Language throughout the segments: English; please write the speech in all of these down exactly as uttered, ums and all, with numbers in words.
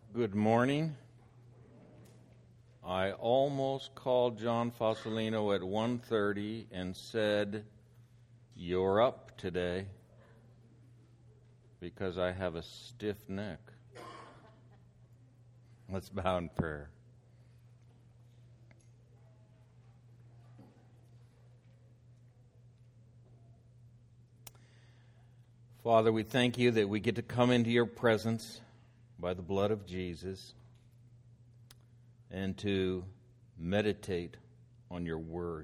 Good morning. I almost called John Fossolino at one thirty and said, "You're up today," because I have a stiff neck. Let's bow in prayer. Father, we thank you that we get to come into your presence by the blood of Jesus and to meditate on your word.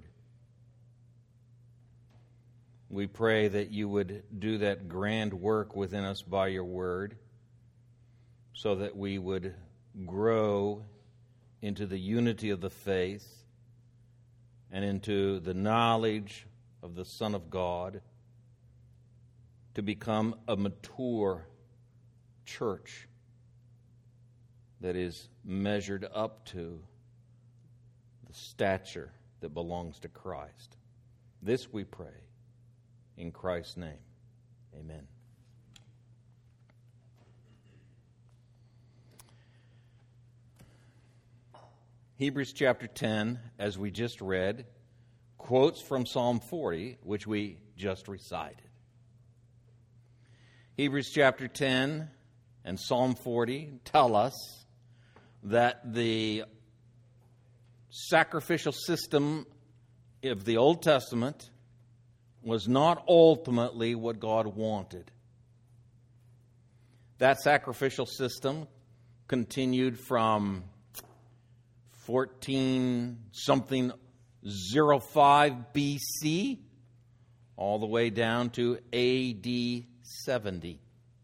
We pray that you would do that grand work within us by your word so that we would grow into the unity of the faith and into the knowledge of the Son of God, to become a mature church that is measured up to the stature that belongs to Christ. This we pray in Christ's name. Amen. Hebrews chapter ten, as we just read, quotes from Psalm forty, which we just recited. Hebrews chapter ten and Psalm forty tell us that the sacrificial system of the Old Testament was not ultimately what God wanted. That sacrificial system continued from fourteen something oh five B C all the way down to A D seventy.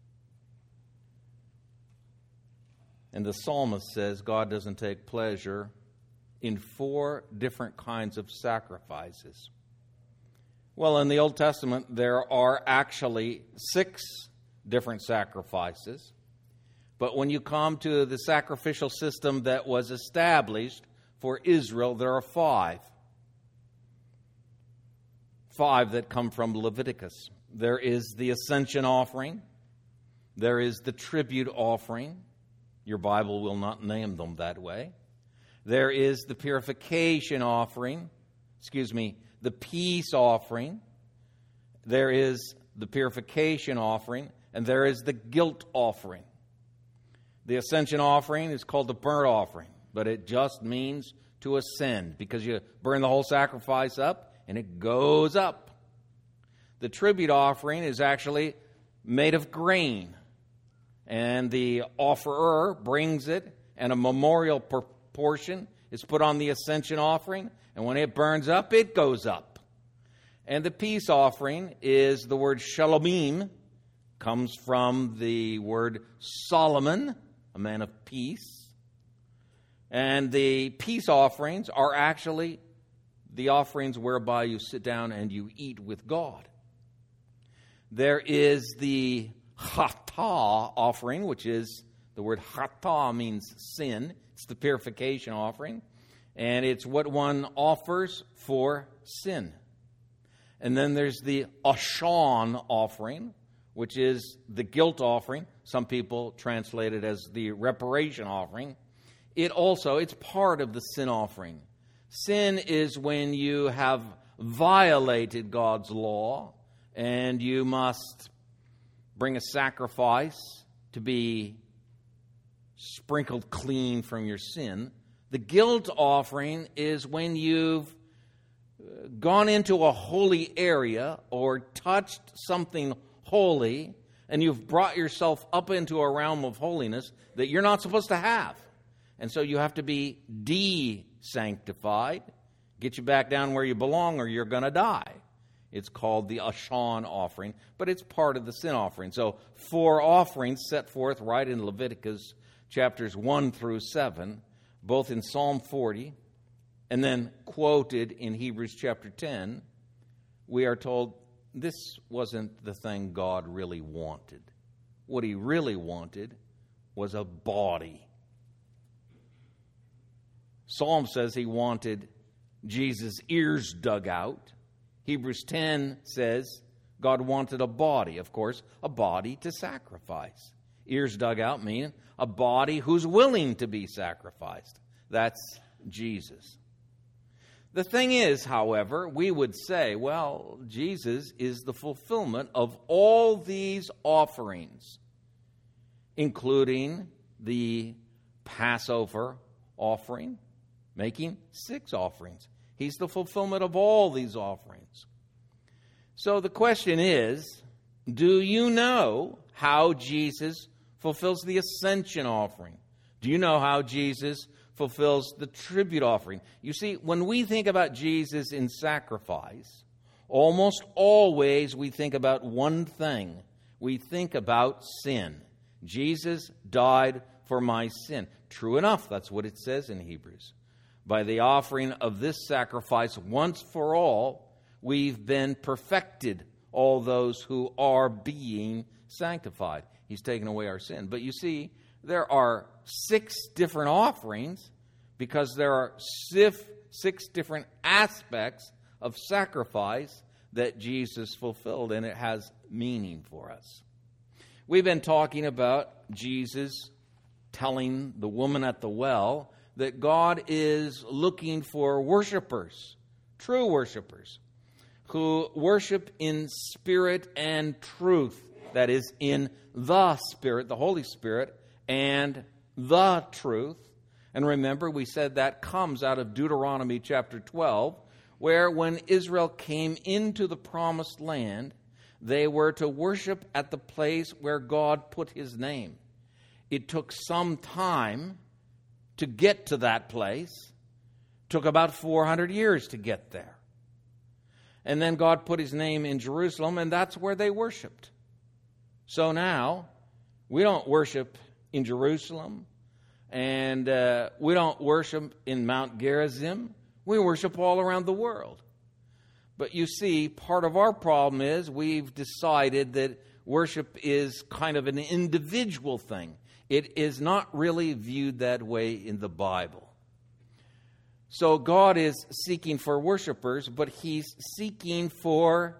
And the psalmist says God doesn't take pleasure in four different kinds of sacrifices. Well, in the Old Testament, there are actually six different sacrifices. But when you come to the sacrificial system that was established for Israel, there are five. Five that come from Leviticus. There is the ascension offering. There is the tribute offering. Your Bible will not name them that way. There is the purification offering. Excuse me, the peace offering. There is the purification offering. And there is the guilt offering. The ascension offering is called the burnt offering. But it just means to ascend, because you burn the whole sacrifice up and it goes up. The tribute offering is actually made of grain, and the offerer brings it, and a memorial portion is put on the ascension offering, and when it burns up, it goes up. And the peace offering is the word shalomim, comes from the word Solomon, a man of peace. And the peace offerings are actually the offerings whereby you sit down and you eat with God. There is the chatah offering, which is, the word chatah means sin. It's the purification offering. And it's what one offers for sin. And then there's the ashan offering, which is the guilt offering. Some people translate it as the reparation offering. It also, it's part of the sin offering. Sin is when you have violated God's law, and you must bring a sacrifice to be sprinkled clean from your sin. The guilt offering is when you've gone into a holy area or touched something holy, and you've brought yourself up into a realm of holiness that you're not supposed to have. And so you have to be de-sanctified, get you back down where you belong, or you're going to die. It's called the Ashan offering, but it's part of the sin offering. So four offerings set forth right in Leviticus chapters one through seven, both in Psalm forty, and then quoted in Hebrews chapter ten. We are told this wasn't the thing God really wanted. What he really wanted was a body. Psalm says he wanted Jesus' ears dug out. Hebrews ten says God wanted a body, of course, a body to sacrifice. Ears dug out mean a body who's willing to be sacrificed. That's Jesus. The thing is, however, we would say, well, Jesus is the fulfillment of all these offerings, including the Passover offering, making six offerings. He's the fulfillment of all these offerings. So the question is, do you know how Jesus fulfills the ascension offering? Do you know how Jesus fulfills the tribute offering? You see, when we think about Jesus in sacrifice, almost always we think about one thing. We think about sin. Jesus died for my sin. True enough, that's what it says in Hebrews. By the offering of this sacrifice once for all, we've been perfected, all those who are being sanctified. He's taken away our sin. But you see, there are six different offerings because there are six different aspects of sacrifice that Jesus fulfilled, and it has meaning for us. We've been talking about Jesus telling the woman at the well that God is looking for worshipers, true worshipers, who worship in spirit and truth. That is, in the Spirit, the Holy Spirit, and the truth. And remember, we said that comes out of Deuteronomy chapter twelve, where when Israel came into the promised land, they were to worship at the place where God put his name. It took some time to get to that place. It took about four hundred years to get there. And then God put his name in Jerusalem, and that's where they worshiped. So now, we don't worship in Jerusalem, and uh, we don't worship in Mount Gerizim. We worship all around the world. But you see, part of our problem is we've decided that worship is kind of an individual thing. It is not really viewed that way in the Bible. So God is seeking for worshipers, but he's seeking for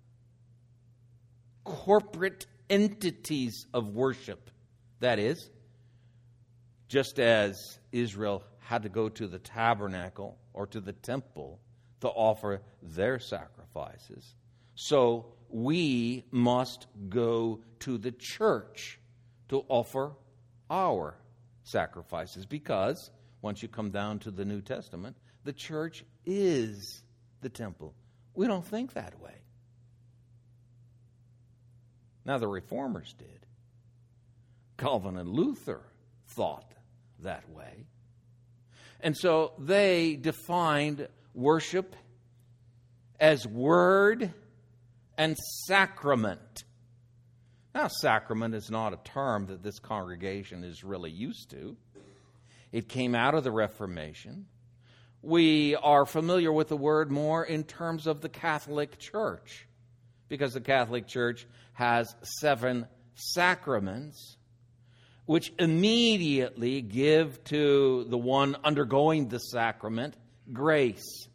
corporate entities of worship. That is, just as Israel had to go to the tabernacle or to the temple to offer their sacrifices, so we must go to the church to offer our sacrifices, because once you come down to the New Testament, the church is the temple. We don't think that way. Now, the Reformers did. Calvin and Luther thought that way. And so they defined worship as word and sacrament. Now, sacrament is not a term that this congregation is really used to. It came out of the Reformation. We are familiar with the word more in terms of the Catholic Church, because the Catholic Church has seven sacraments, which immediately give to the one undergoing the sacrament grace.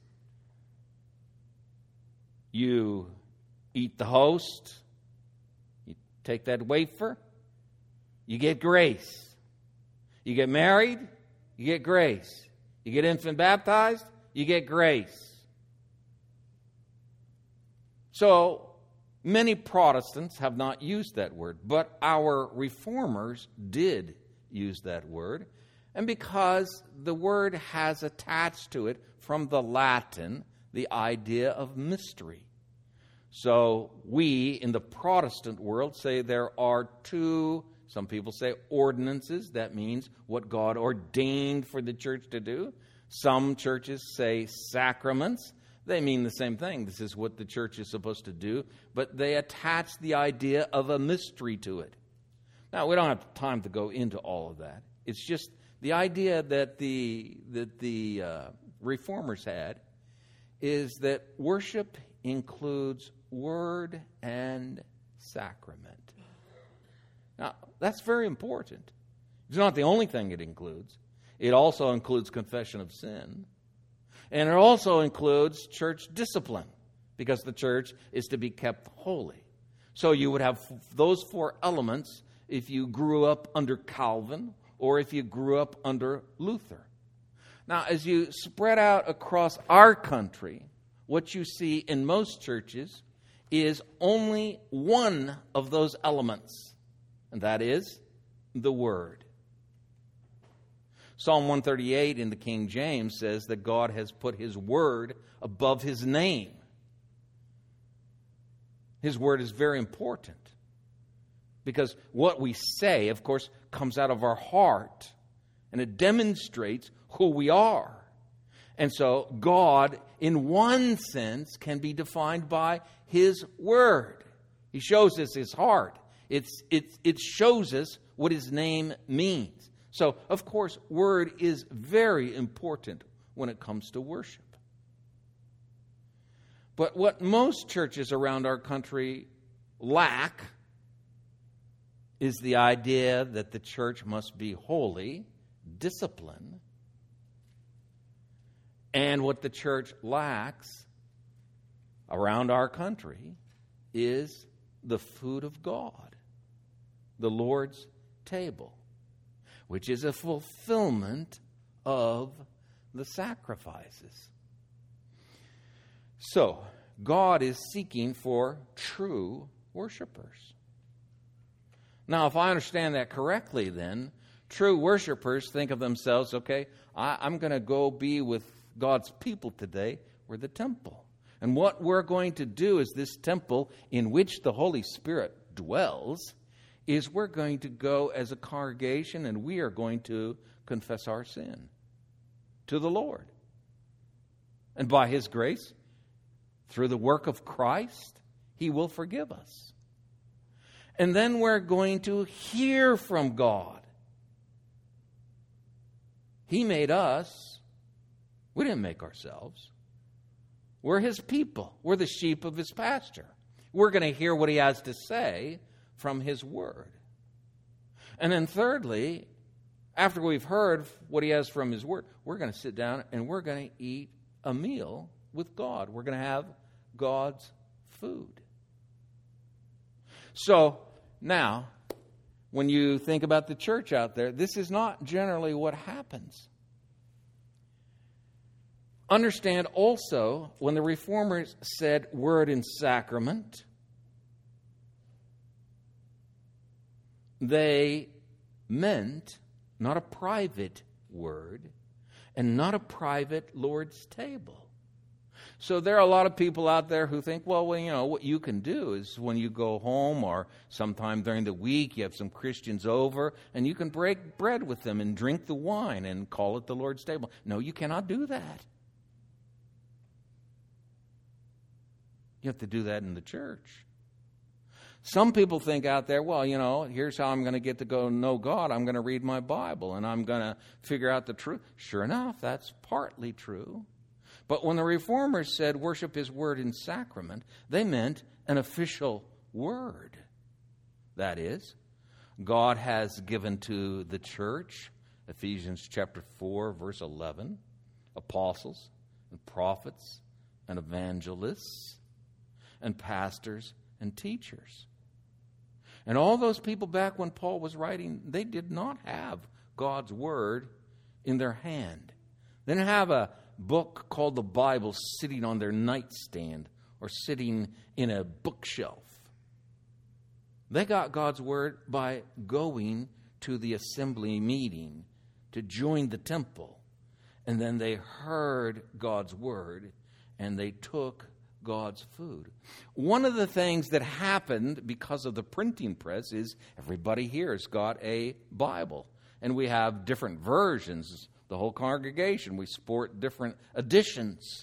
You eat the host, you take that wafer, you get grace. You get married, you get grace. You get infant baptized, you get grace. So, many Protestants have not used that word, but our Reformers did use that word. And because the word has attached to it from the Latin the idea of mystery. So we in the Protestant world say there are two, some people say ordinances. That means what God ordained for the church to do. Some churches say sacraments. They mean the same thing. This is what the church is supposed to do. But they attach the idea of a mystery to it. Now, we don't have time to go into all of that. It's just the idea that the, that the uh, Reformers had is that worship includes word and sacrament. Now, that's very important. It's not the only thing it includes. It also includes confession of sin. And it also includes church discipline, because the church is to be kept holy. So you would have those four elements if you grew up under Calvin or if you grew up under Luther. Now, as you spread out across our country, what you see in most churches is only one of those elements, and that is the Word. Psalm one thirty-eight in the King James says that God has put His Word above His name. His Word is very important because what we say, of course, comes out of our heart, and it demonstrates who we are. And so God, in one sense, can be defined by His Word. He shows us His heart. It's, it, it shows us what His name means. So, of course, Word is very important when it comes to worship. But what most churches around our country lack is the idea that the church must be holy, disciplined. And what the church lacks around our country is the food of God, the Lord's table, which is a fulfillment of the sacrifices. So, God is seeking for true worshipers. Now, if I understand that correctly, then, true worshipers think of themselves, okay, I, I'm going to go be with God's people today. We're the temple. And what we're going to do is this temple in which the Holy Spirit dwells is we're going to go as a congregation and we are going to confess our sin to the Lord. And by His grace, through the work of Christ, He will forgive us. And then we're going to hear from God. He made us. We didn't make ourselves. We're His people. We're the sheep of His pasture. We're going to hear what He has to say from His Word. And then thirdly, after we've heard what He has from His Word, we're going to sit down and we're going to eat a meal with God. We're going to have God's food. So now, when you think about the church out there, this is not generally what happens. Understand also, when the Reformers said word and sacrament, they meant not a private word and not a private Lord's table. So there are a lot of people out there who think, well, well, you know, what you can do is when you go home or sometime during the week, you have some Christians over and you can break bread with them and drink the wine and call it the Lord's table. No, you cannot do that. You have to do that in the church. Some people think out there, well, you know, here's how I'm going to get to go know God. I'm going to read my Bible and I'm going to figure out the truth. Sure enough, that's partly true. But when the Reformers said worship His word in sacrament, they meant an official word. That is, God has given to the church, Ephesians chapter four, verse eleven, apostles and prophets and evangelists and pastors and teachers. And all those people back when Paul was writing, they did not have God's word in their hand. They didn't have a book called the Bible sitting on their nightstand or sitting in a bookshelf. They got God's word by going to the assembly meeting to join the temple. And then they heard God's word and they took God's food. One of the things that happened because of the printing press is everybody here has got a Bible. And we have different versions. The whole congregation, we sport different editions.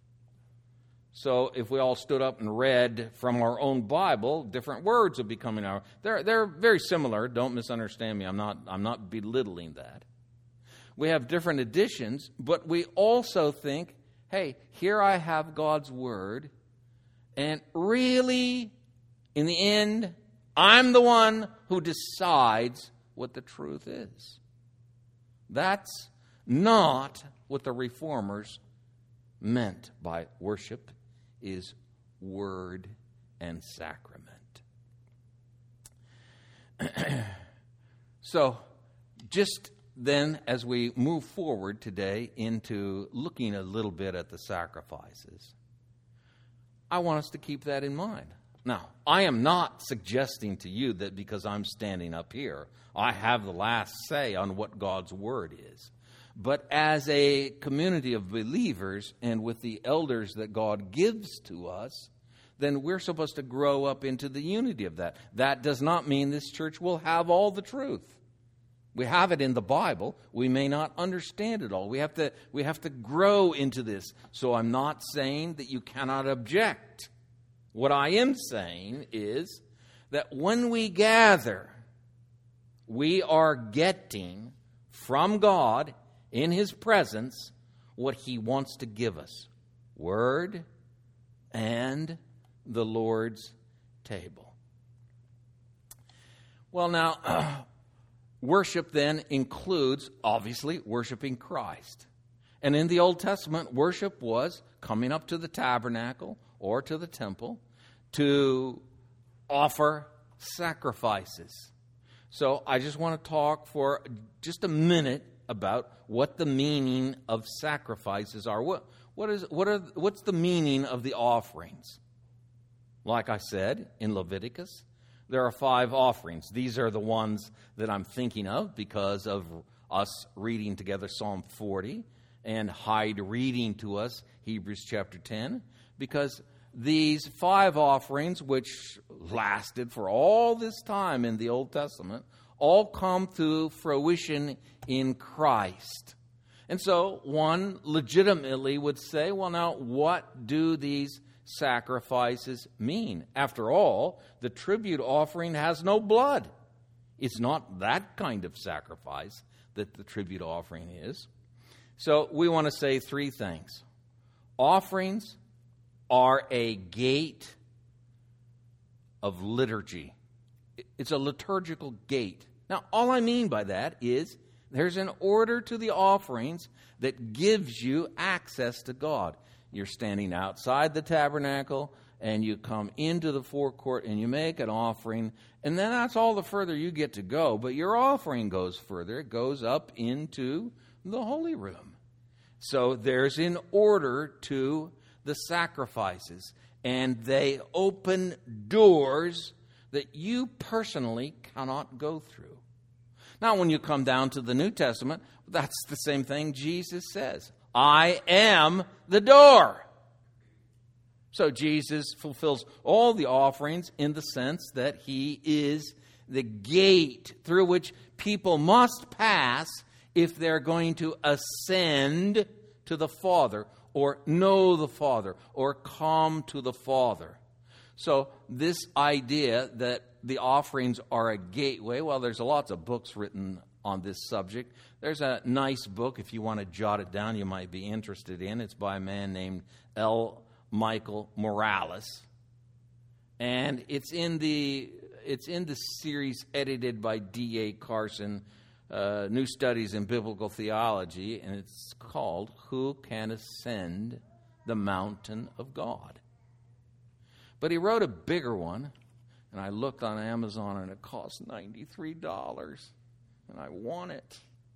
So if we all stood up and read from our own Bible, different words would be coming out. They're, they're very similar. Don't misunderstand me. I'm not, I'm not belittling that. We have different editions, but we also think, hey, here I have God's word, and really, in the end, I'm the one who decides what the truth is. That's not what the Reformers meant by worship is word and sacrament. So, just then, as we move forward today into looking a little bit at the sacrifices, I want us to keep that in mind. Now, I am not suggesting to you that because I'm standing up here, I have the last say on what God's Word is. But as a community of believers and with the elders that God gives to us, then we're supposed to grow up into the unity of that. That does not mean this church will have all the truth. We have it in the Bible. We may not understand it all. We have to, we have to grow into this. So I'm not saying that you cannot object. What I am saying is that when we gather, we are getting from God in His presence what He wants to give us. Word and the Lord's table. Well, now, worship then includes, obviously, worshiping Christ. And in the Old Testament, worship was coming up to the tabernacle or to the temple to offer sacrifices. So I just want to talk for just a minute about what the meaning of sacrifices are. What, what is, what are, what's the meaning of the offerings? Like I said in Leviticus, there are five offerings. These are the ones that I'm thinking of because of us reading together Psalm forty and Hyde reading to us Hebrews chapter ten, because these five offerings, which lasted for all this time in the Old Testament, all come to fruition in Christ. And so one legitimately would say, well, now, what do these sacrifices mean? After all, the tribute offering has no blood. It's not that kind of sacrifice that the tribute offering is. So we want to say three things. Offerings are a gate of liturgy. It's a liturgical gate. Now, all I mean by that is there's an order to the offerings that gives you access to God. You're standing outside the tabernacle, and you come into the forecourt, and you make an offering, and then that's all the further you get to go. But your offering goes further. It goes up into the holy room. So there's an order to the sacrifices, and they open doors that you personally cannot go through. Now, when you come down to the New Testament, that's the same thing Jesus says. I am the door. So Jesus fulfills all the offerings in the sense that He is the gate through which people must pass if they're going to ascend to the Father, or know the Father, or come to the Father. So this idea that the offerings are a gateway, well, there's lots of books written on this subject. There's a nice book, if you want to jot it down, you might be interested in. It's by a man named L. Michael Morales. And it's in the it's in the series edited by D A Carson, uh, New Studies in Biblical Theology, and it's called Who Can Ascend the Mountain of God? But he wrote a bigger one, and I looked on Amazon, and it cost ninety-three dollars. And I want it.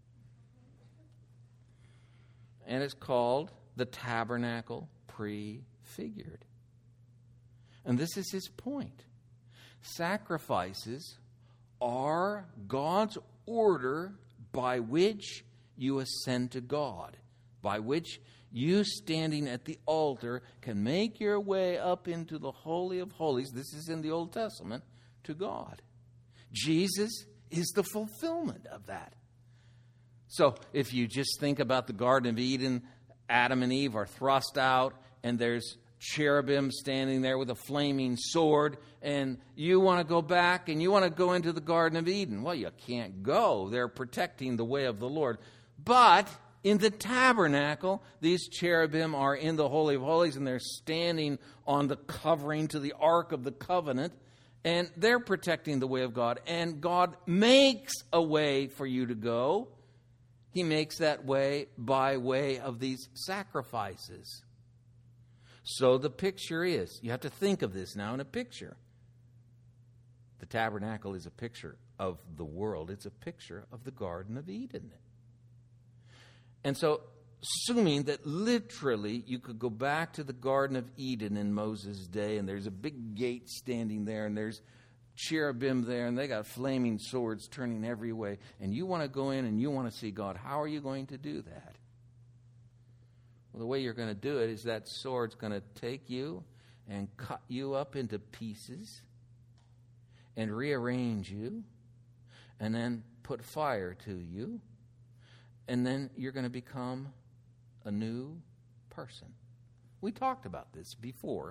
And it's called The Tabernacle Prefigured. And this is his point. Sacrifices are God's order by which you ascend to God, by which you standing at the altar can make your way up into the Holy of Holies. This is in the Old Testament, to God. Jesus is the fulfillment of that. So if you just think about the Garden of Eden, Adam and Eve are thrust out, and there's cherubim standing there with a flaming sword, and you want to go back and you want to go into the Garden of Eden. Well, you can't go. They're protecting the way of the Lord. But in the tabernacle, these cherubim are in the Holy of Holies, and they're standing on the covering to the Ark of the Covenant. And they're protecting the way of God. And God makes a way for you to go. He makes that way by way of these sacrifices. So the picture is, you have to think of this now in a picture. The tabernacle is a picture of the world. It's a picture of the Garden of Eden. And so, assuming that literally you could go back to the Garden of Eden in Moses' day, and there's a big gate standing there, and there's cherubim there, and they got flaming swords turning every way, and you want to go in and you want to see God, how are you going to do that? Well, the way you're going to do it is that sword's going to take you and cut you up into pieces and rearrange you and then put fire to you, and then you're going to become a new person. We talked about this before.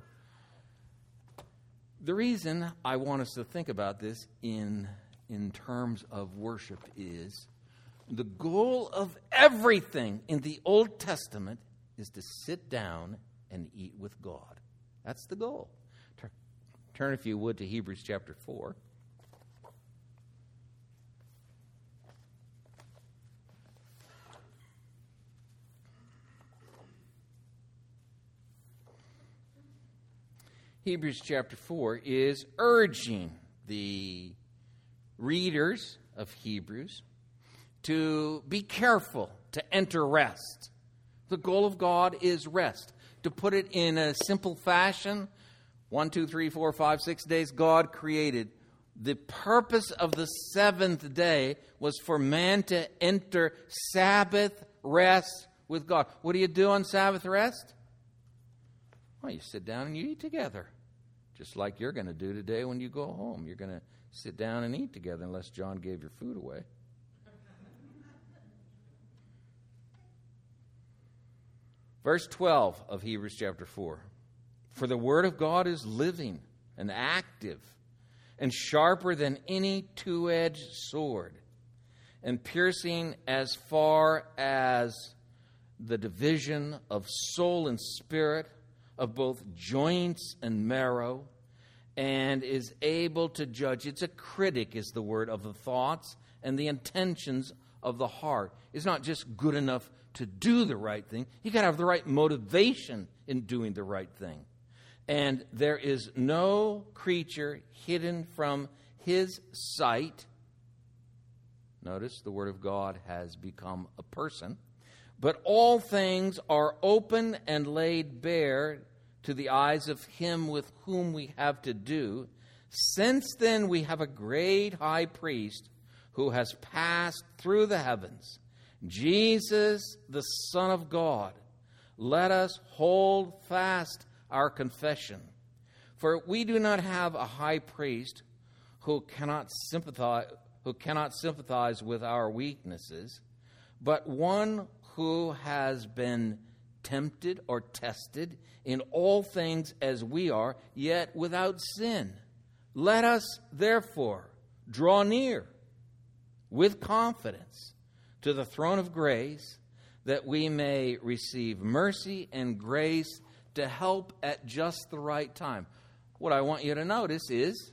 The reason I want us to think about this in, in terms of worship is the goal of everything in the Old Testament is to sit down and eat with God. That's the goal. Turn, turn if you would, to Hebrews chapter four. Hebrews chapter four is urging the readers of Hebrews to be careful to enter rest. The goal of God is rest. To put it in a simple fashion, one, two, three, four, five, six days God created. The purpose of the seventh day was for man to enter Sabbath rest with God. What do you do on Sabbath rest? Well, you sit down and you eat together. Just like you're going to do today when you go home. You're going to sit down and eat together unless John gave your food away. Verse twelve of Hebrews chapter four. For the word of God is living and active and sharper than any two-edged sword, and piercing as far as the division of soul and spirit, of both joints and marrow, and is able to judge. It's a critic, is the word, of the thoughts and the intentions of the heart. It's not just good enough to do the right thing. You got to have the right motivation in doing the right thing. And there is no creature hidden from his sight. Notice the word of God has become a person. But all things are open and laid bare to the eyes of him with whom we have to do. Since then we have a great high priest who has passed through the heavens, Jesus, the Son of God. Let us hold fast our confession. For we do not have a high priest who cannot sympathize, who cannot sympathize with our weaknesses, but one who has been tempted or tested in all things as we are, yet without sin. Let us, therefore, draw near with confidence to the throne of grace, that we may receive mercy and grace to help at just the right time. What I want you to notice is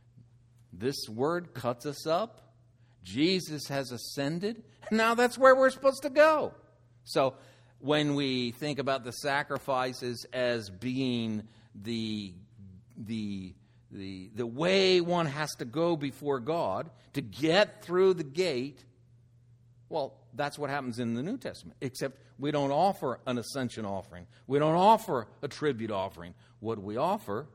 this word cuts us up. Jesus has ascended. Now that's where we're supposed to go. So when we think about the sacrifices as being the, the, the, the way one has to go before God to get through the gate, well, that's what happens in the New Testament, except we don't offer an ascension offering. We don't offer a tribute offering. What we offer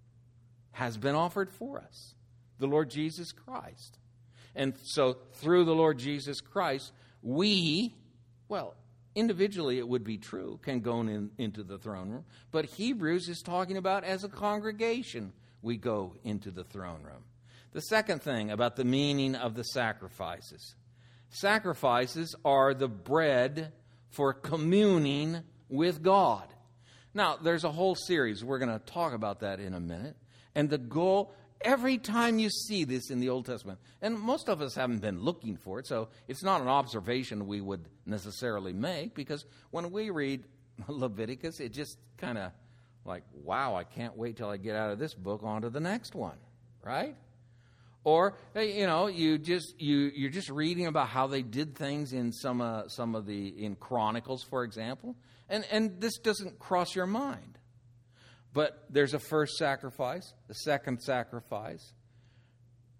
has been offered for us, the Lord Jesus Christ. And so through the Lord Jesus Christ, we, well, individually it would be true, can go in, into the throne room. But Hebrews is talking about as a congregation we go into the throne room. The second thing about the meaning of the sacrifices. Sacrifices are the bread for communing with God. Now, there's a whole series. We're going to talk about that in a minute. And the goal, every time you see this in the Old Testament, and most of us haven't been looking for it, so it's not an observation we would necessarily make, because when we read Leviticus, it just kind of like, wow, I can't wait till I get out of this book onto the next one, right? Or, you know, you just you you're just reading about how they did things in some uh, some of the in Chronicles, for example, and and this doesn't cross your mind. But there's a first sacrifice, a second sacrifice,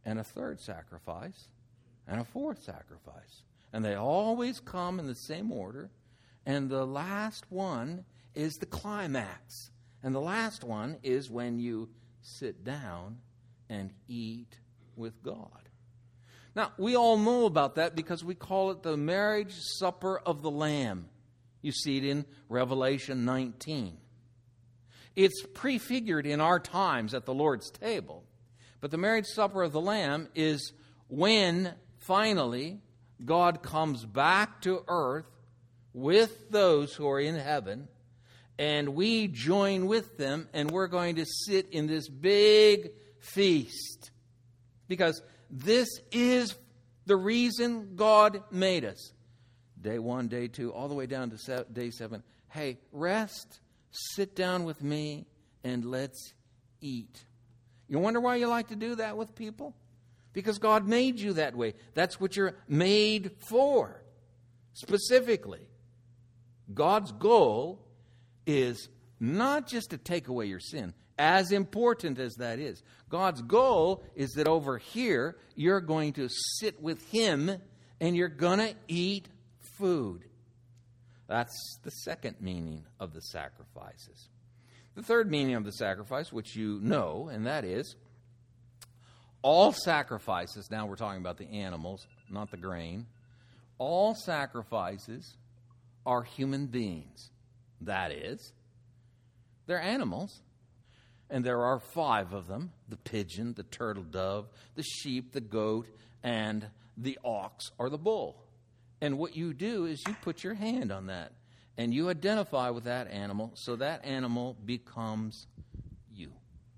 and a third sacrifice, and a fourth sacrifice. And they always come in the same order. And the last one is the climax. And the last one is when you sit down and eat with God. Now, we all know about that because we call it the marriage supper of the Lamb. You see it in Revelation nineteen. It's prefigured in our times at the Lord's table. But the marriage supper of the Lamb is when, finally, God comes back to earth with those who are in heaven, and we join with them, and we're going to sit in this big feast. Because this is the reason God made us. Day one, day two, all the way down to day seven. Hey, rest, sit down with me, and let's eat. You wonder why you like to do that with people? Because God made you that way. That's what you're made for. Specifically, God's goal is not just to take away your sin, as important as that is. God's goal is that over here, you're going to sit with Him and you're going to eat food. That's the second meaning of the sacrifices. The third meaning of the sacrifice, which you know, and that is, all sacrifices, now we're talking about the animals, not the grain, all sacrifices are human beings. That is, they're animals. And there are five of them: the pigeon, the turtle dove, the sheep, the goat, and the ox or the bull. And what you do is you put your hand on that and you identify with that animal, so that animal becomes you.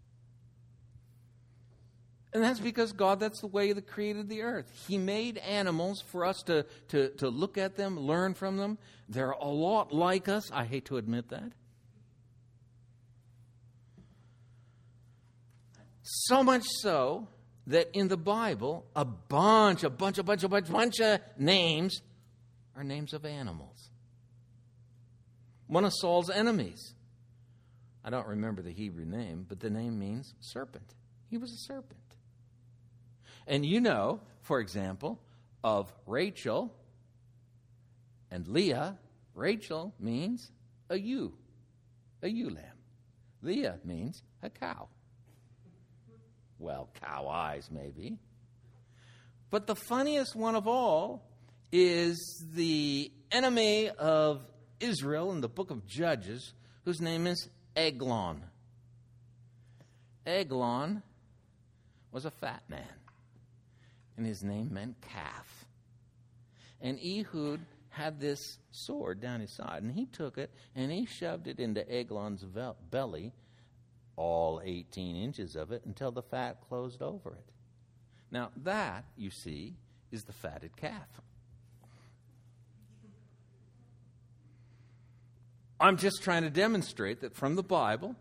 And that's because God, that's the way He created the earth. He made animals for us to, to, to look at them, learn from them. They're a lot like us. I hate to admit that. So much so that in the Bible, a bunch, a bunch, a bunch, a bunch, bunch of names are names of animals. One of Saul's enemies, I don't remember the Hebrew name, but the name means serpent. He was a serpent. And you know, for example, of Rachel and Leah, Rachel means a ewe, a ewe lamb. Leah means a cow. Well, cow eyes, maybe. But the funniest one of all is the enemy of Israel in the book of Judges, whose name is Eglon. Eglon was a fat man, and his name meant calf. And Ehud had this sword down his side, and he took it, and he shoved it into Eglon's belly, all eighteen inches of it, until the fat closed over it. Now that, you see, is the fatted calf. I'm just trying to demonstrate that from the Bible,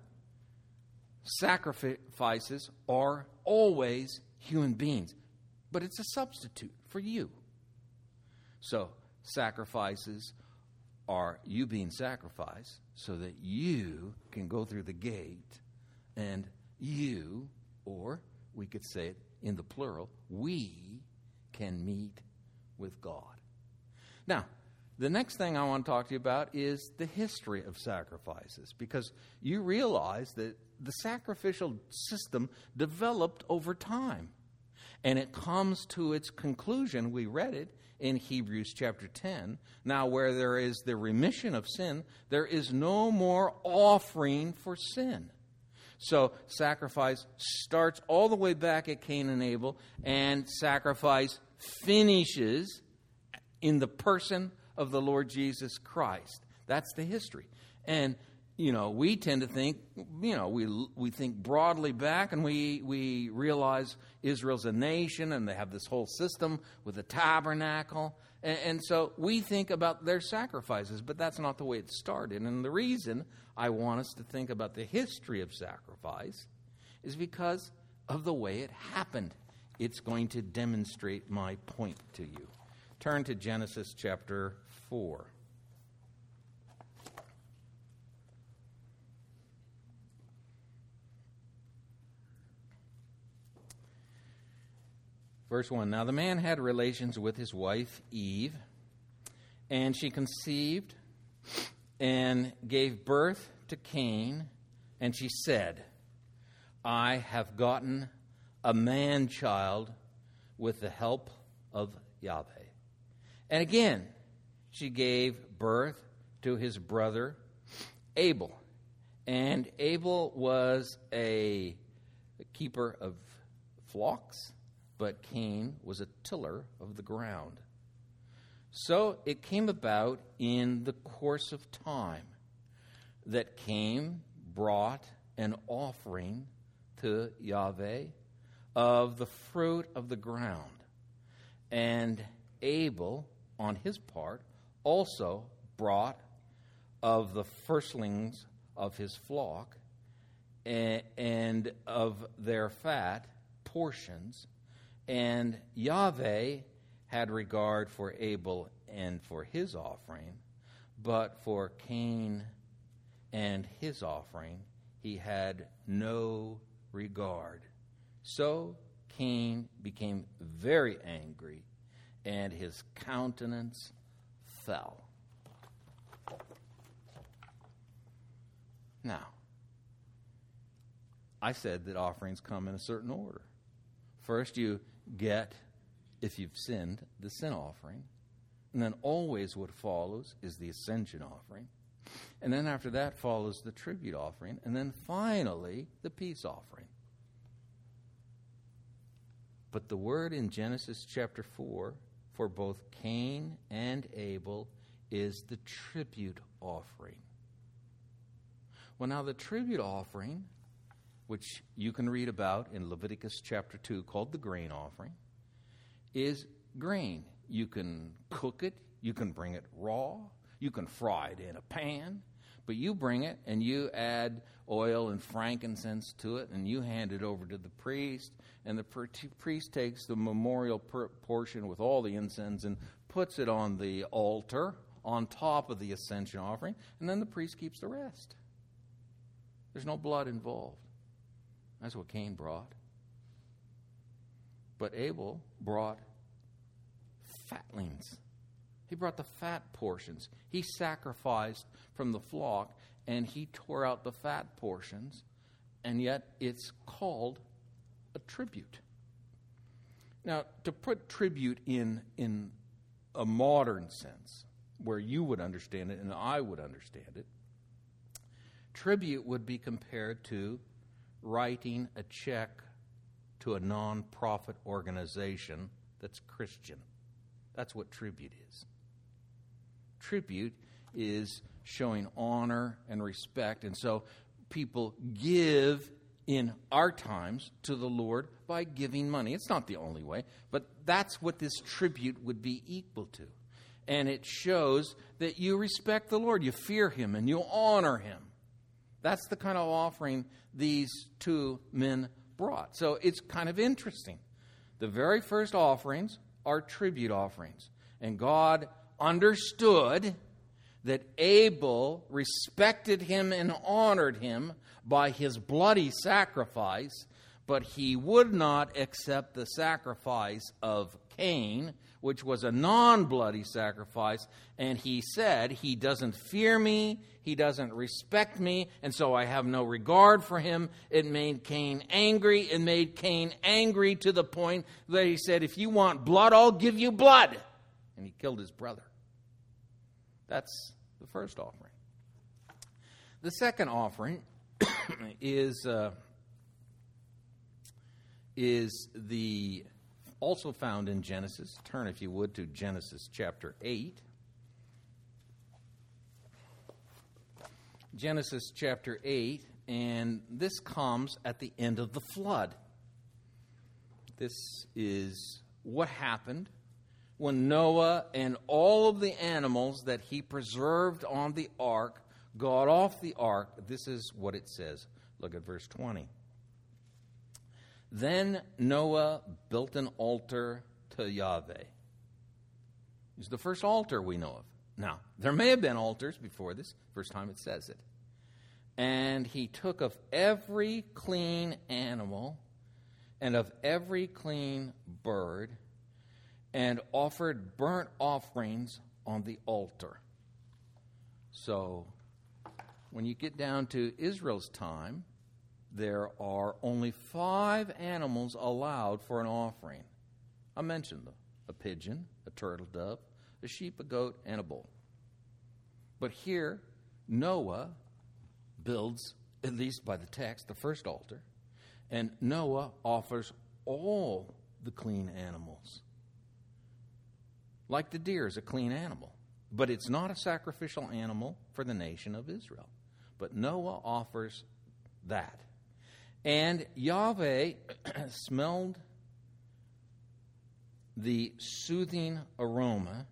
sacrifices are always human beings, but it's a substitute for you. So sacrifices are you being sacrificed so that you can go through the gate, and you, or we could say it in the plural, we can meet with God. Now, the next thing I want to talk to you about is the history of sacrifices, because you realize that the sacrificial system developed over time, and it comes to its conclusion. We read it in Hebrews chapter ten. Now, where there is the remission of sin, there is no more offering for sin. So sacrifice starts all the way back at Cain and Abel, and sacrifice finishes in the person of the Lord Jesus Christ. That's the history. And, you know, we tend to think, you know, we we think broadly back, and we, we realize Israel's a nation, and they have this whole system with the tabernacle. And, and so we think about their sacrifices, but that's not the way it started. And the reason I want us to think about the history of sacrifice is because of the way it happened. It's going to demonstrate my point to you. Turn to Genesis chapter four. Verse one, now the man had relations with his wife Eve, and she conceived and gave birth to Cain, and she said, I have gotten a man-child with the help of Yahweh. And again, she gave birth to his brother Abel. And Abel was a keeper of flocks, but Cain was a tiller of the ground. So it came about in the course of time that Cain brought an offering to Yahweh of the fruit of the ground. And Abel, on his part, also brought of the firstlings of his flock and of their fat portions. And Yahweh had regard for Abel and for his offering, but for Cain and his offering he had no regard. So Cain became very angry, and his countenance fell. Now, I said that offerings come in a certain order. First, you get, if you've sinned, the sin offering. And then always what follows is the ascension offering. And then after that follows the tribute offering. And then finally, the peace offering. But the word in Genesis chapter four for both Cain and Abel is the tribute offering. Well, now the tribute offering, which you can read about in Leviticus chapter two, called the grain offering, is grain. You can cook it, you can bring it raw, you can fry it in a pan, but you bring it and you add oil and frankincense to it, and you hand it over to the priest, and the priest takes the memorial portion with all the incense and puts it on the altar on top of the ascension offering, and then the priest keeps the rest. There's no blood involved. That's what Cain brought. But Abel brought fatlings. He brought the fat portions. He sacrificed from the flock, and he tore out the fat portions, and yet it's called a tribute. Now, to put tribute in, in a modern sense, where you would understand it and I would understand it, tribute would be compared to writing a check to a non-profit organization that's Christian. That's what tribute is. Tribute is showing honor and respect, and so people give in our times to the Lord by giving money. It's not the only way, but that's what this tribute would be equal to. And it shows that you respect the Lord, you fear him, and you honor him. That's the kind of offering these two men brought. So it's kind of interesting. The very first offerings are tribute offerings. And God understood that Abel respected him and honored him by his bloody sacrifice, but he would not accept the sacrifice of Cain, which was a non-bloody sacrifice, and he said, he doesn't fear me, he doesn't respect me, and so I have no regard for him. It made Cain angry. It made Cain angry to the point that he said, if you want blood, I'll give you blood. And he killed his brother. That's the first offering. The second offering is uh, is the also found in Genesis. Turn, if you would, to Genesis chapter eight. Genesis chapter eight, and this comes at the end of the flood. This is what happened when Noah and all of the animals that he preserved on the ark got off the ark. This is what it says. Look at verse twenty. Then Noah built an altar to Yahweh. It's the first altar we know of. Now, there may have been altars before this, first time it says it. And he took of every clean animal and of every clean bird, and offered burnt offerings on the altar. So, when you get down to Israel's time, there are only five animals allowed for an offering. I mentioned them: a pigeon, a turtle dove, a sheep, a goat, and a bull. But here, Noah builds, at least by the text, the first altar, and Noah offers all the clean animals. Like the deer is a clean animal, but it's not a sacrificial animal for the nation of Israel. But Noah offers that. And Yahweh smelled the soothing aroma,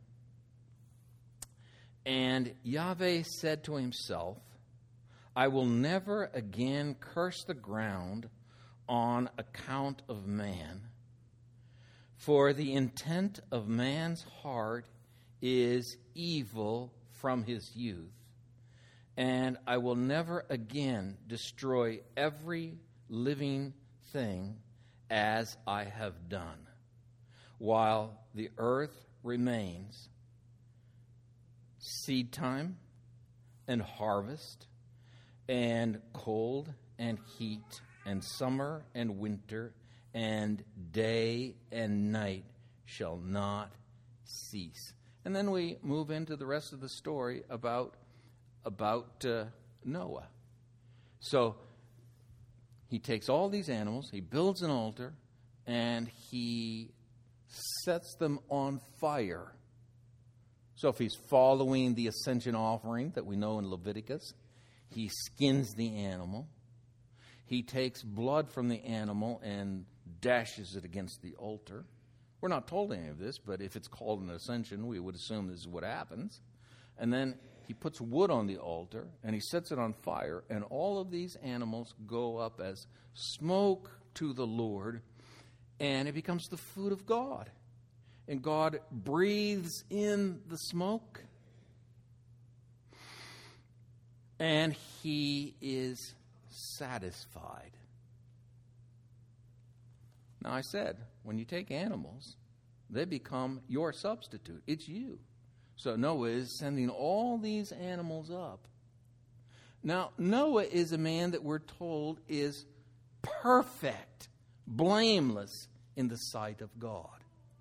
and Yahweh said to himself, I will never again curse the ground on account of man, for the intent of man's heart is evil from his youth, and I will never again destroy every living thing as I have done, while the earth remains. Seed time and harvest, and cold and heat, and summer and winter, and day and night shall not cease. And then we move into the rest of the story about, about uh, Noah. So he takes all these animals, he builds an altar, and he sets them on fire. So if he's following the ascension offering that we know in Leviticus, he skins the animal. He takes blood from the animal and dashes it against the altar. We're not told any of this, but if it's called an ascension, we would assume this is what happens. And then he puts wood on the altar, and he sets it on fire, and all of these animals go up as smoke to the Lord, and it becomes the food of God. And God breathes in the smoke, and he is satisfied. Now, I said, when you take animals, they become your substitute. It's you. So Noah is sending all these animals up. Now, Noah is a man that we're told is perfect, blameless in the sight of God.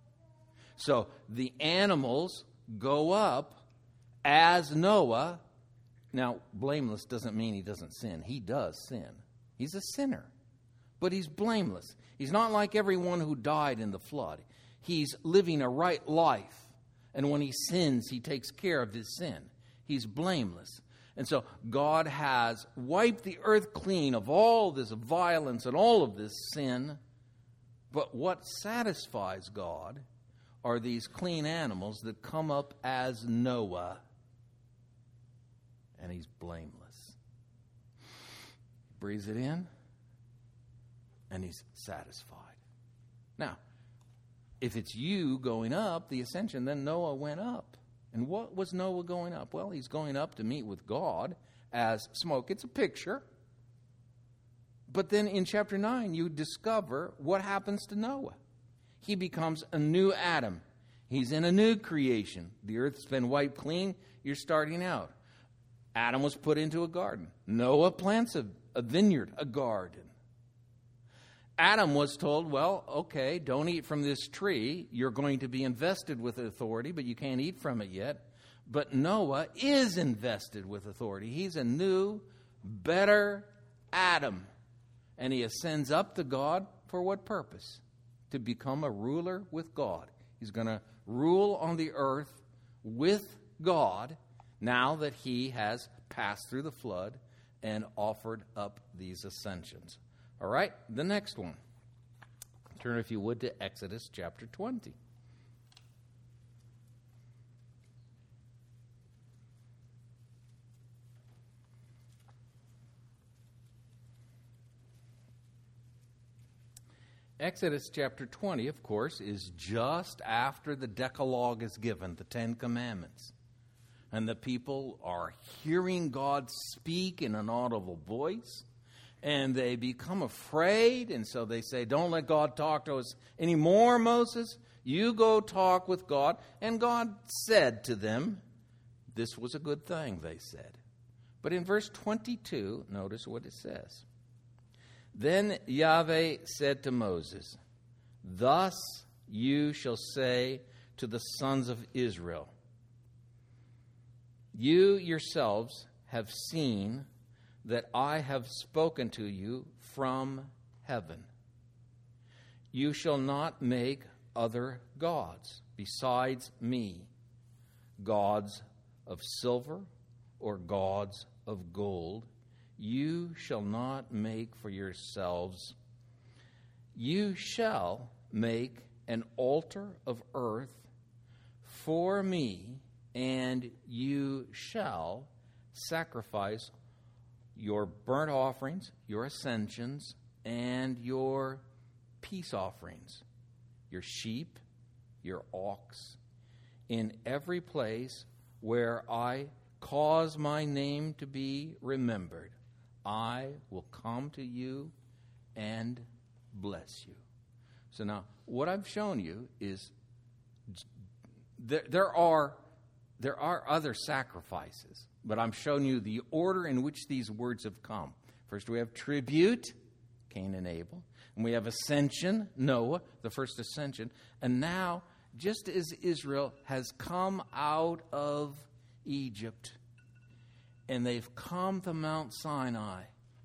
So the animals go up as Noah. Now, blameless doesn't mean he doesn't sin. He does sin. He's a sinner. But he's blameless. He's not like everyone who died in the flood. He's living a right life. And when he sins, he takes care of his sin. He's blameless. And so God has wiped the earth clean of all this violence and all of this sin. But what satisfies God are these clean animals that come up as Noah. And he's blameless. He breathes it in, and he's satisfied. Now, if it's you going up, the ascension, then Noah went up. And what was Noah going up? Well, he's going up to meet with God as smoke. It's a picture. But then in chapter nine, you discover what happens to Noah. He becomes a new Adam. He's in a new creation. The earth's been wiped clean. You're starting out. Adam was put into a garden. Noah plants a, a vineyard, a garden. Adam was told, well, okay, don't eat from this tree. You're going to be invested with authority, but you can't eat from it yet. But Noah is invested with authority. He's a new, better Adam. And he ascends up to God for what purpose? To become a ruler with God. He's going to rule on the earth with God now that he has passed through the flood and offered up these ascensions. All right, the next one. Turn, if you would, to Exodus chapter twenty. Exodus chapter twenty, of course, is just after the Decalogue is given, the Ten Commandments. And the people are hearing God speak in an audible voice. And they become afraid, and so they say, don't let God talk to us anymore, Moses. You go talk with God. And God said to them, this was a good thing, they said. But in verse twenty-two, notice what it says. Then Yahweh said to Moses, thus you shall say to the sons of Israel, you yourselves have seen that I have spoken to you from heaven. You shall not make other gods besides me, gods of silver or gods of gold. You shall not make for yourselves. You shall make an altar of earth for me, and you shall sacrifice your burnt offerings, your ascensions, and your peace offerings, your sheep, your ox, in every place where I cause my name to be remembered. I will come to you and bless you. So now, what I've shown you is there, there are there are other sacrifices, but I'm showing you the order in which these words have come. First, we have tribute, Cain and Abel, and we have ascension, Noah, the first ascension, and now, just as Israel has come out of Egypt, and they've come to Mount Sinai,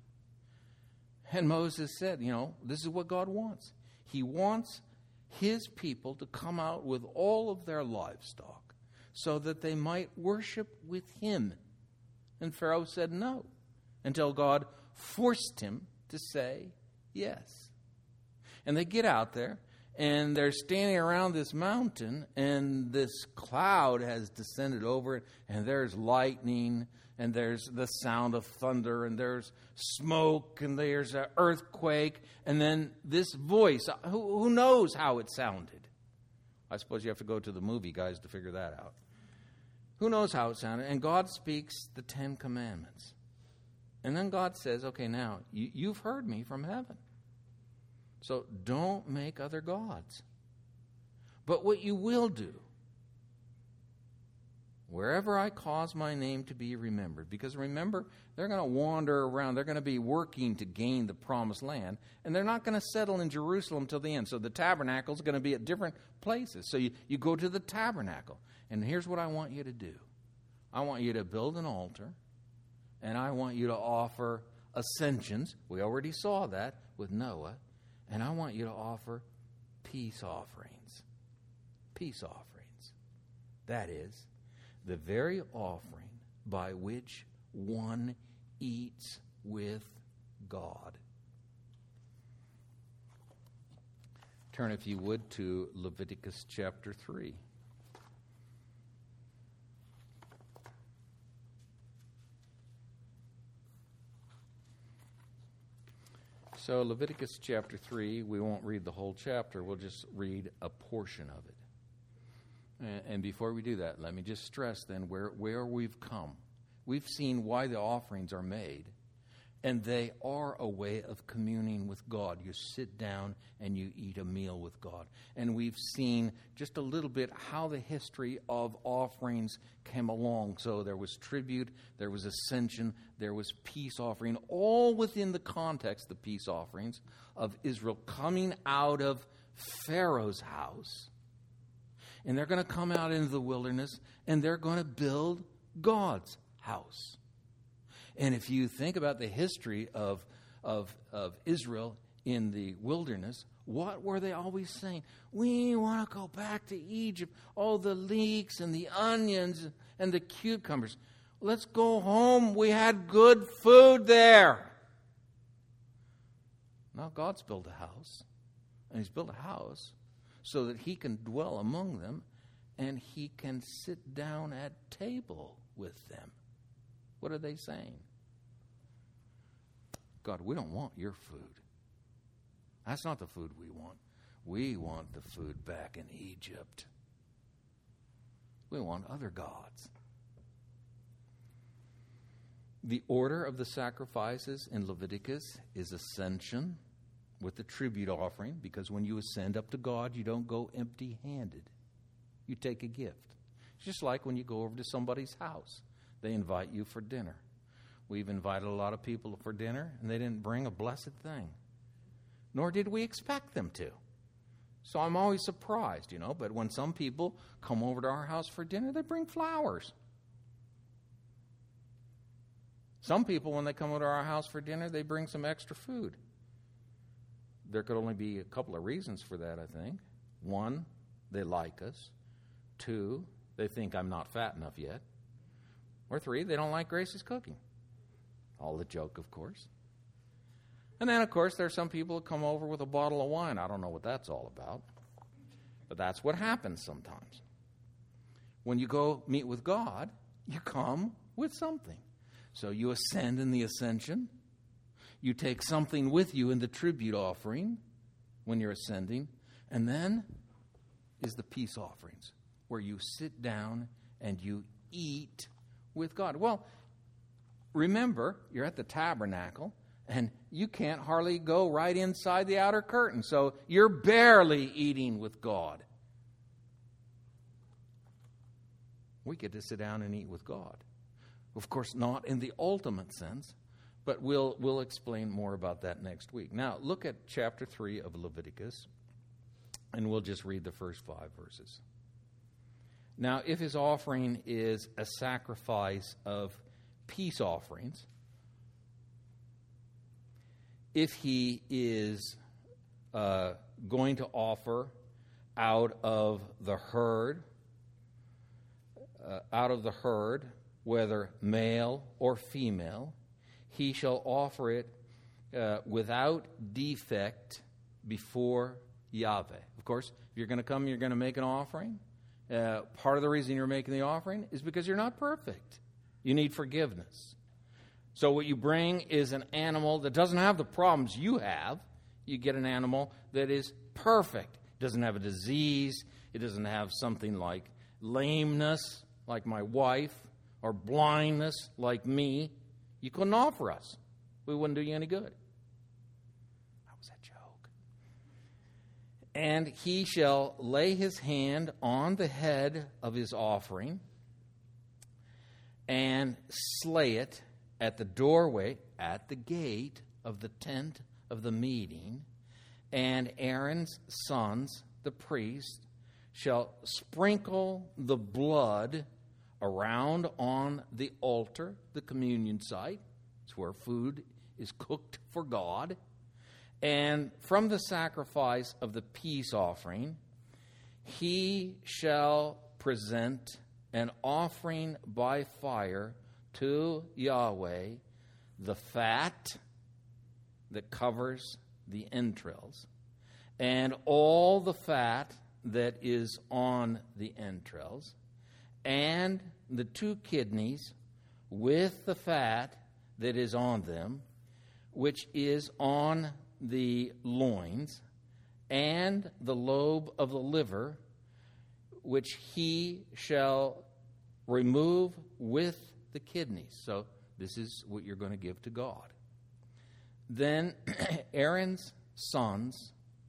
and Moses said, you know, this is what God wants. He wants his people to come out with all of their livestock so that they might worship with him. And Pharaoh said no, until God forced him to say yes. And they get out there, and they're standing around this mountain, and this cloud has descended over it, and there's lightning, and there's the sound of thunder, and there's smoke, and there's an earthquake, and then this voice. Who, who knows how it sounded? I suppose you have to go to the movie, guys, to figure that out. Who knows how it sounded? And God speaks the Ten Commandments. And then God says, okay, now, you, you've heard me from heaven. So don't make other gods. But what you will do, wherever I cause my name to be remembered, because remember, they're going to wander around. They're going to be working to gain the promised land, and they're not going to settle in Jerusalem till the end. So the tabernacle is going to be at different places. So you, you go to the tabernacle, and here's what I want you to do. I want you to build an altar, and I want you to offer ascensions. We already saw that with Noah. And I want you to offer peace offerings. Peace offerings. That is, the very offering by which one eats with God. Turn, if you would, to Leviticus chapter three. So Leviticus chapter three, we won't read the whole chapter. We'll just read a portion of it. And, and before we do that, let me just stress then where, where we've come. We've seen why the offerings are made. And they are a way of communing with God. You sit down and you eat a meal with God. And we've seen just a little bit how the history of offerings came along. So there was tribute, there was ascension, there was peace offering, all within the context, the peace offerings, of Israel coming out of Pharaoh's house. And they're going to come out into the wilderness, and they're going to build God's house. And if you think about the history of, of, of Israel in the wilderness, what were they always saying? We want to go back to Egypt. Oh, the leeks and the onions and the cucumbers. Let's go home. We had good food there. Now God's built a house. And he's built a house so that he can dwell among them and he can sit down at table with them. What are they saying? God, we don't want your food. That's not the food we want. We want the food back in Egypt. We want other gods. The order of the sacrifices in Leviticus is ascension with the tribute offering, because when you ascend up to God, you don't go empty-handed. You take a gift. It's just like when you go over to somebody's house. They invite you for dinner. We've invited a lot of people for dinner, and they didn't bring a blessed thing. Nor did we expect them to. So I'm always surprised, you know. But when some people come over to our house for dinner, they bring flowers. Some people, when they come over to our house for dinner, they bring some extra food. There could only be a couple of reasons for that, I think. One, they like us. Two, they think I'm not fat enough yet. Or three, they don't like Grace's cooking. All a joke, of course. And then, of course, there are some people who come over with a bottle of wine. I don't know what that's all about. But that's what happens sometimes. When you go meet with God, you come with something. So you ascend in the ascension. You take something with you in the tribute offering when you're ascending. And then is the peace offerings, where you sit down and you eat with God. Well, remember, you're at the tabernacle, and you can't hardly go right inside the outer curtain. So you're barely eating with God. We get to sit down and eat with God. Of course, not in the ultimate sense, but we'll we'll explain more about that next week. Now, look at chapter three of Leviticus, and we'll just read the first five verses. Now, if his offering is a sacrifice of peace offerings, if he is uh, going to offer out of the herd, uh, out of the herd, whether male or female, he shall offer it uh, without defect before Yahweh. Of course, if you're going to come, you're going to make an offering. Uh, part of the reason you're making the offering is because you're not perfect. You need forgiveness. So what you bring is an animal that doesn't have the problems you have. You get an animal that is perfect. It doesn't have a disease. It doesn't have something like lameness, like my wife, or blindness, like me. You couldn't offer us. We wouldn't do you any good. That was a joke. And he shall lay his hand on the head of his offering and slay it at the doorway, at the gate of the tent of the meeting. And Aaron's sons, the priests, shall sprinkle the blood around on the altar, the communion site. It's where food is cooked for God. And from the sacrifice of the peace offering, he shall present an offering by fire to Yahweh, the fat that covers the entrails, and all the fat that is on the entrails, and the two kidneys with the fat that is on them, which is on the loins, and the lobe of the liver, which he shall remove with the kidneys. So this is what you're going to give to God. Then Aaron's sons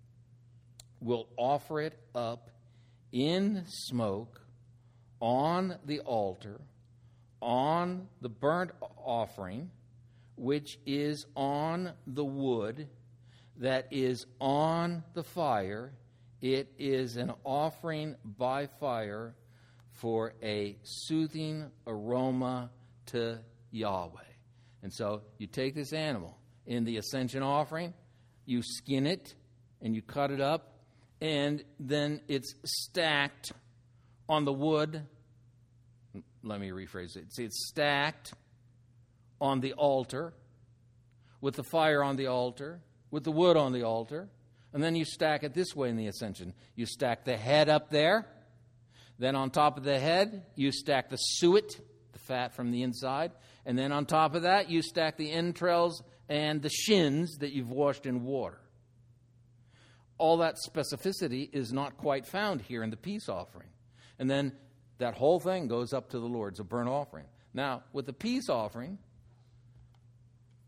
will offer it up in smoke on the altar, on the burnt offering, which is on the wood that is on the fire. It is an offering by fire for a soothing aroma to Yahweh. And so you take this animal in the ascension offering, you skin it, and you cut it up, and then it's stacked on the wood. Let me rephrase it. See, it's stacked on the altar, with the fire on the altar, with the wood on the altar, and then you stack it this way in the ascension. You stack the head up there. Then on top of the head, you stack the suet, the fat from the inside. And then on top of that, you stack the entrails and the shins that you've washed in water. All that specificity is not quite found here in the peace offering. And then that whole thing goes up to the Lord as a burnt offering. Now, with the peace offering,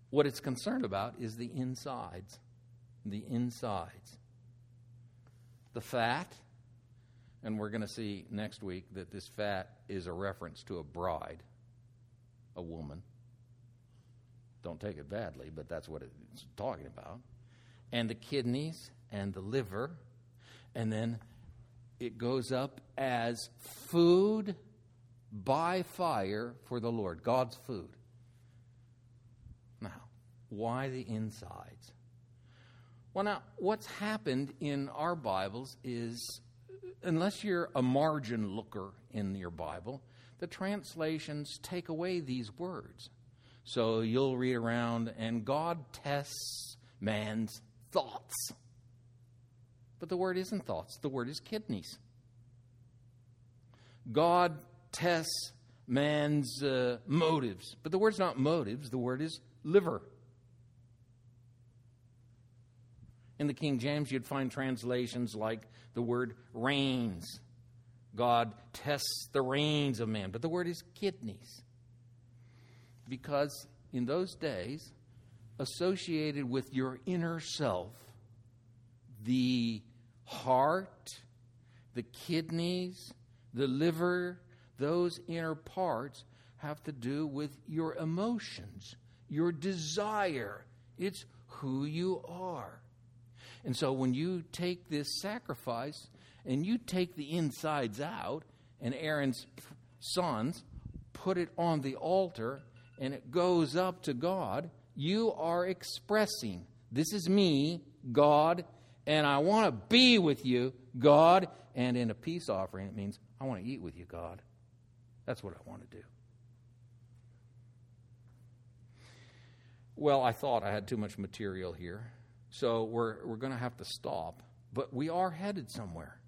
What it's concerned about is the insides. The insides. The fat, and we're going to see next week that this fat is a reference to a bride, a woman. Don't take it badly, but that's what it's talking about. And the kidneys and the liver, and then it goes up as food by fire for the Lord, God's food. Now, why the insides? Well, now, what's happened in our Bibles is, unless you're a margin looker in your Bible, the translations take away these words. So you'll read around, and God tests man's thoughts. But the word isn't thoughts. The word is kidneys. God tests man's uh, motives. But the word's not motives. The word is liver. In the King James, you'd find translations like the word reins. God tests the reins of man. But the word is kidneys. Because in those days, associated with your inner self, the heart, the kidneys, the liver, those inner parts have to do with your emotions, your desire. It's who you are. And so when you take this sacrifice and you take the insides out, and Aaron's sons put it on the altar, and it goes up to God, you are expressing, this is me, God, and I want to be with you, God. And in a peace offering, it means I want to eat with you, God. That's what I want to do. Well, I thought I had too much material here, so we're we're going to have to stop. But we are headed somewhere.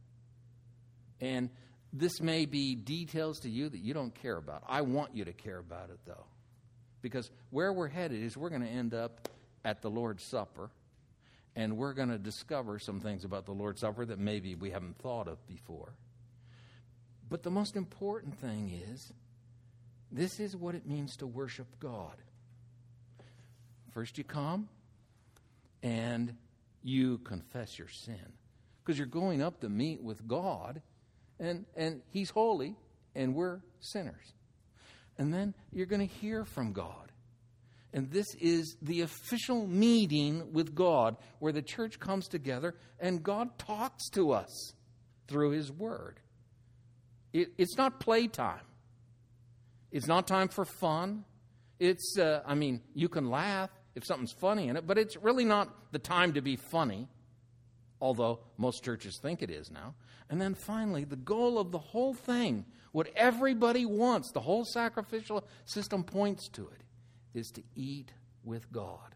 And this may be details to you that you don't care about. I want you to care about it, though. Because where we're headed is we're going to end up at the Lord's Supper, and we're going to discover some things about the Lord's Supper that maybe we haven't thought of before. But the most important thing is, this is what it means to worship God. First you come, and you confess your sin. Because you're going up to meet with God, and, and He's holy, and we're sinners. And then you're going to hear from God. And this is the official meeting with God where the church comes together and God talks to us through His Word. It, it's not playtime. It's not time for fun. It's, uh, I mean, you can laugh if something's funny in it, but it's really not the time to be funny, although most churches think it is now. And then finally, the goal of the whole thing, what everybody wants, the whole sacrificial system points to it, is to eat with God.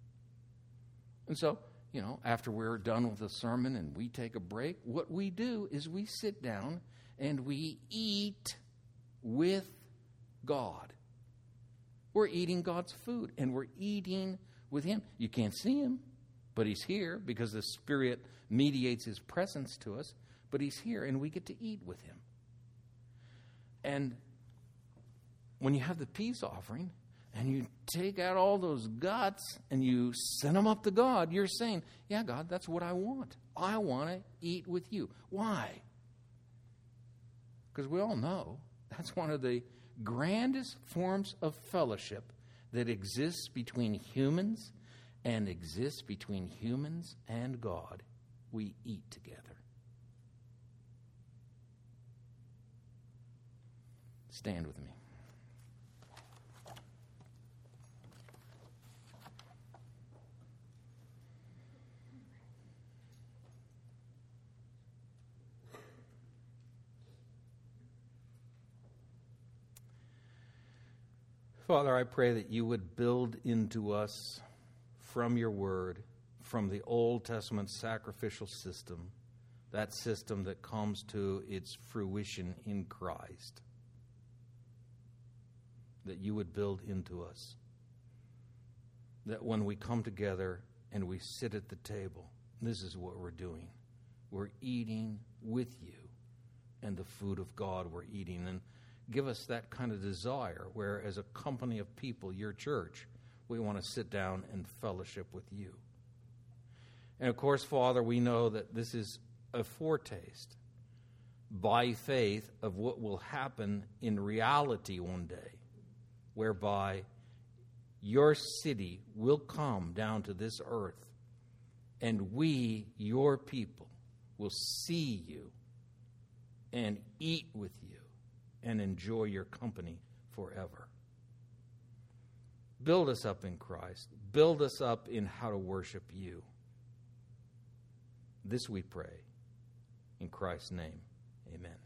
And so, you know, after we're done with the sermon and we take a break, what we do is we sit down and we eat with God. We're eating God's food, and we're eating with Him. You can't see Him, but He's here because the Spirit mediates His presence to us. But He's here, and we get to eat with Him. And when you have the peace offering, and you take out all those guts, and you send them up to God, you're saying, yeah, God, that's what I want. I want to eat with you. Why? Because we all know that's one of the grandest forms of fellowship that exists between humans and exists between humans and God. We eat together. Stand with me. Father, I pray that you would build into us from your word, from the Old Testament sacrificial system, that system that comes to its fruition in Christ, that you would build into us, that when we come together and we sit at the table, this is what we're doing. We're eating with you, and the food of God we're eating. And give us that kind of desire where, as a company of people, your church, We want to sit down and fellowship with you. And of course, Father, we know that this is a foretaste by faith of what will happen in reality one day, whereby your city will come down to this earth, and we, your people, will see you and eat with you and enjoy your company forever. Build us up in Christ. Build us up in how to worship you. This we pray. In Christ's name, amen.